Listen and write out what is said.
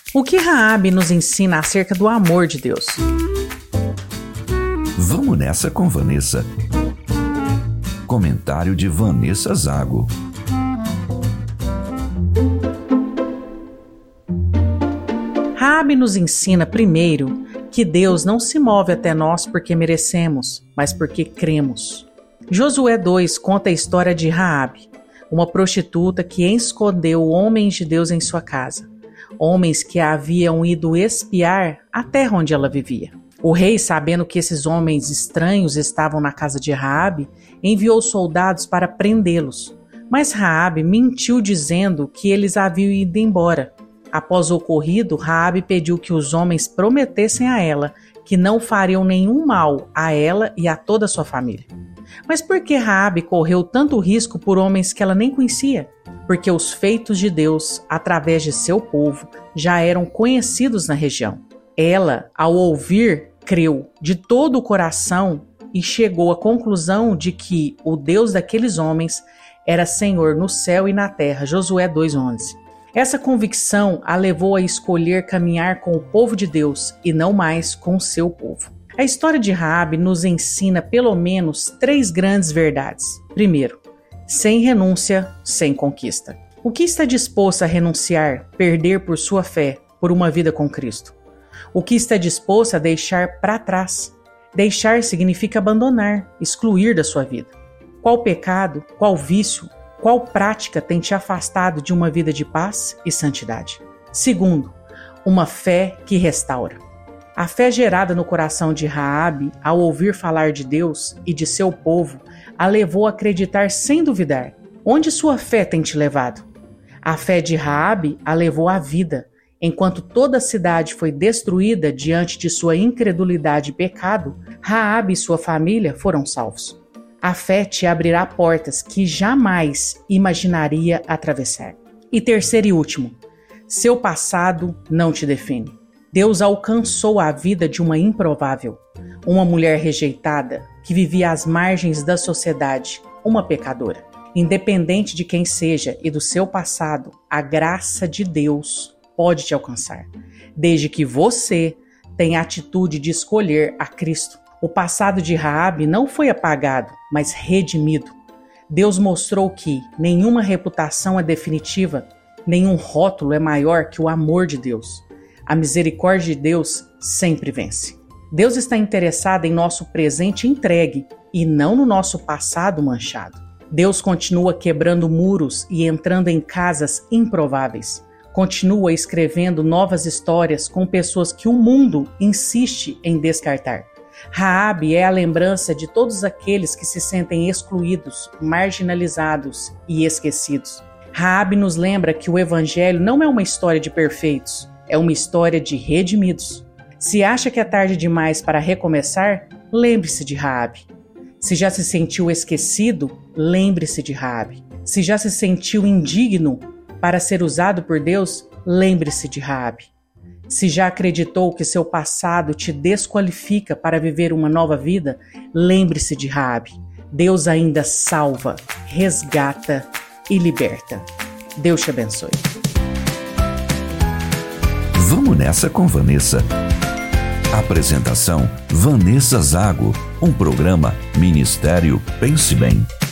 O que Raabe nos ensina acerca do amor de Deus? Vamos nessa com Vanessa. Comentário de Vanessa Zago. Raabe nos ensina, primeiro, que Deus não se move até nós porque merecemos, mas porque cremos. Josué 2 conta a história de Raabe, uma prostituta que escondeu homens de Deus em sua casa, homens que haviam ido espiar a terra onde ela vivia. O rei, sabendo que esses homens estranhos estavam na casa de Raabe, enviou soldados para prendê-los, mas Raabe mentiu dizendo que eles haviam ido embora. Após o ocorrido, Raabe pediu que os homens prometessem a ela que não fariam nenhum mal a ela e a toda a sua família. Mas por que Raabe correu tanto risco por homens que ela nem conhecia? Porque os feitos de Deus, através de seu povo, já eram conhecidos na região. Ela, ao ouvir, creu de todo o coração e chegou à conclusão de que o Deus daqueles homens era Senhor no céu e na terra. Josué 2:11. Essa convicção a levou a escolher caminhar com o povo de Deus e não mais com o seu povo. A história de Raabe nos ensina pelo menos 3 grandes verdades. Primeiro, sem renúncia, sem conquista. O que está disposto a renunciar, perder por sua fé, por uma vida com Cristo? O que está disposto a deixar para trás? Deixar significa abandonar, excluir da sua vida. Qual pecado, qual vício, qual prática tem te afastado de uma vida de paz e santidade? Segundo, uma fé que restaura. A fé gerada no coração de Raabe, ao ouvir falar de Deus e de seu povo, a levou a acreditar sem duvidar. Onde sua fé tem te levado? A fé de Raabe a levou à vida, enquanto toda a cidade foi destruída diante de sua incredulidade e pecado, Raabe e sua família foram salvos. A fé te abrirá portas que jamais imaginaria atravessar. E terceiro e último, seu passado não te define. Deus alcançou a vida de uma improvável, uma mulher rejeitada que vivia às margens da sociedade, uma pecadora. Independente de quem seja e do seu passado, a graça de Deus pode te alcançar, desde que você tenha a atitude de escolher a Cristo. O passado de Raabe não foi apagado, mas redimido. Deus mostrou que nenhuma reputação é definitiva, nenhum rótulo é maior que o amor de Deus. A misericórdia de Deus sempre vence. Deus está interessado em nosso presente entregue e não no nosso passado manchado. Deus continua quebrando muros e entrando em casas improváveis. Continua escrevendo novas histórias com pessoas que o mundo insiste em descartar. Raabe é a lembrança de todos aqueles que se sentem excluídos, marginalizados e esquecidos. Raabe nos lembra que o Evangelho não é uma história de perfeitos, é uma história de redimidos. Se acha que é tarde demais para recomeçar, lembre-se de Raabe. Se já se sentiu esquecido, lembre-se de Raabe. Se já se sentiu indigno para ser usado por Deus, lembre-se de Raabe. Se já acreditou que seu passado te desqualifica para viver uma nova vida, lembre-se de Raabe. Deus ainda salva, resgata e liberta. Deus te abençoe. Vamos nessa com Vanessa. Apresentação: Vanessa Zago. Um programa Ministério Pense Bem.